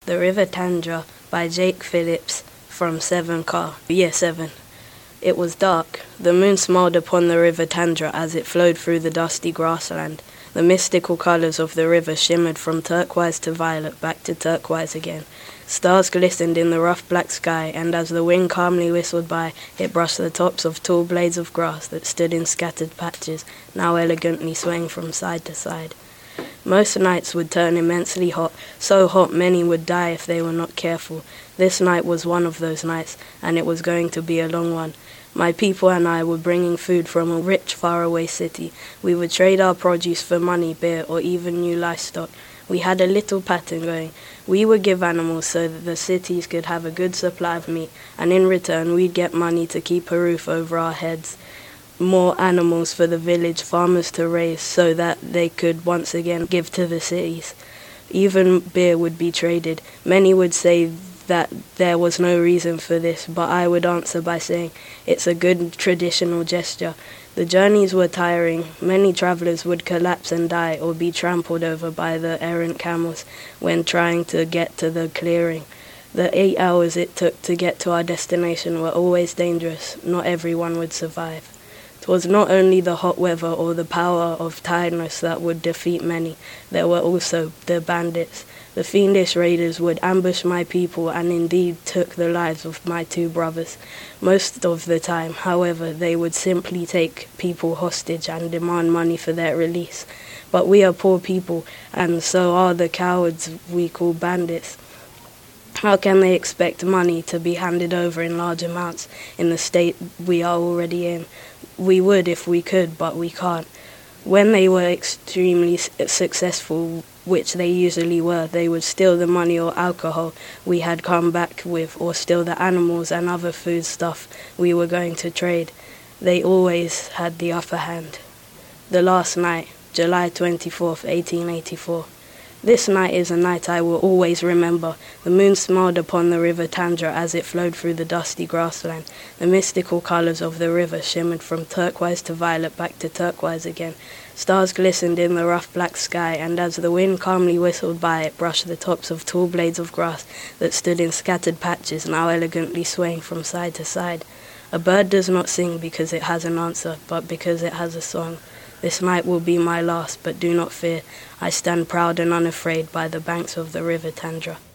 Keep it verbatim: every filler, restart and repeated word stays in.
The River Tandra by Jake Phillips from seven Car, Year seven. It was dark. The moon smiled upon the River Tandra as it flowed through the dusty grassland. The mystical colours of the river shimmered from turquoise to violet, back to turquoise again. Stars glistened in the rough black sky, and as the wind calmly whistled by, it brushed the tops of tall blades of grass that stood in scattered patches, now elegantly swaying from side to side. Most nights would turn immensely hot, so hot many would die if they were not careful. This night was one of those nights, and it was going to be a long one. My people and I were bringing food from a rich, faraway city. We would trade our produce for money, beer, or even new livestock. We had a little pattern going. We would give animals so that the cities could have a good supply of meat, and in return we'd get money to keep a roof over our heads. More animals for the village farmers to raise so that they could once again give to the cities. Even beer would be traded. Many would say that there was no reason for this, but I would answer by saying it's a good traditional gesture. The journeys were tiring. Many travellers would collapse and die or be trampled over by the errant camels when trying to get to the clearing. The eight hours it took to get to our destination were always dangerous. Not everyone would survive. It was not only the hot weather or the power of tiredness that would defeat many. There were also the bandits. The fiendish raiders would ambush my people and indeed took the lives of my two brothers. Most of the time, however, they would simply take people hostage and demand money for their release. But we are poor people, and so are the cowards we call bandits. How can they expect money to be handed over in large amounts in the state we are already in? We would if we could, but we can't. When they were extremely successful, which they usually were, they would steal the money or alcohol we had come back with, or steal the animals and other food stuff we were going to trade. They always had the upper hand. The last night, July twenty-fourth, eighteen eighty-four. This night is a night I will always remember. The moon smiled upon the River Tandra as it flowed through the dusty grassland. The mystical colours of the river shimmered from turquoise to violet, back to turquoise again. Stars glistened in the rough black sky, and as the wind calmly whistled by, it brushed the tops of tall blades of grass that stood in scattered patches, now elegantly swaying from side to side. A bird does not sing because it has an answer, but because it has a song. This night will be my last, but do not fear. I stand proud and unafraid by the banks of the River Tandra.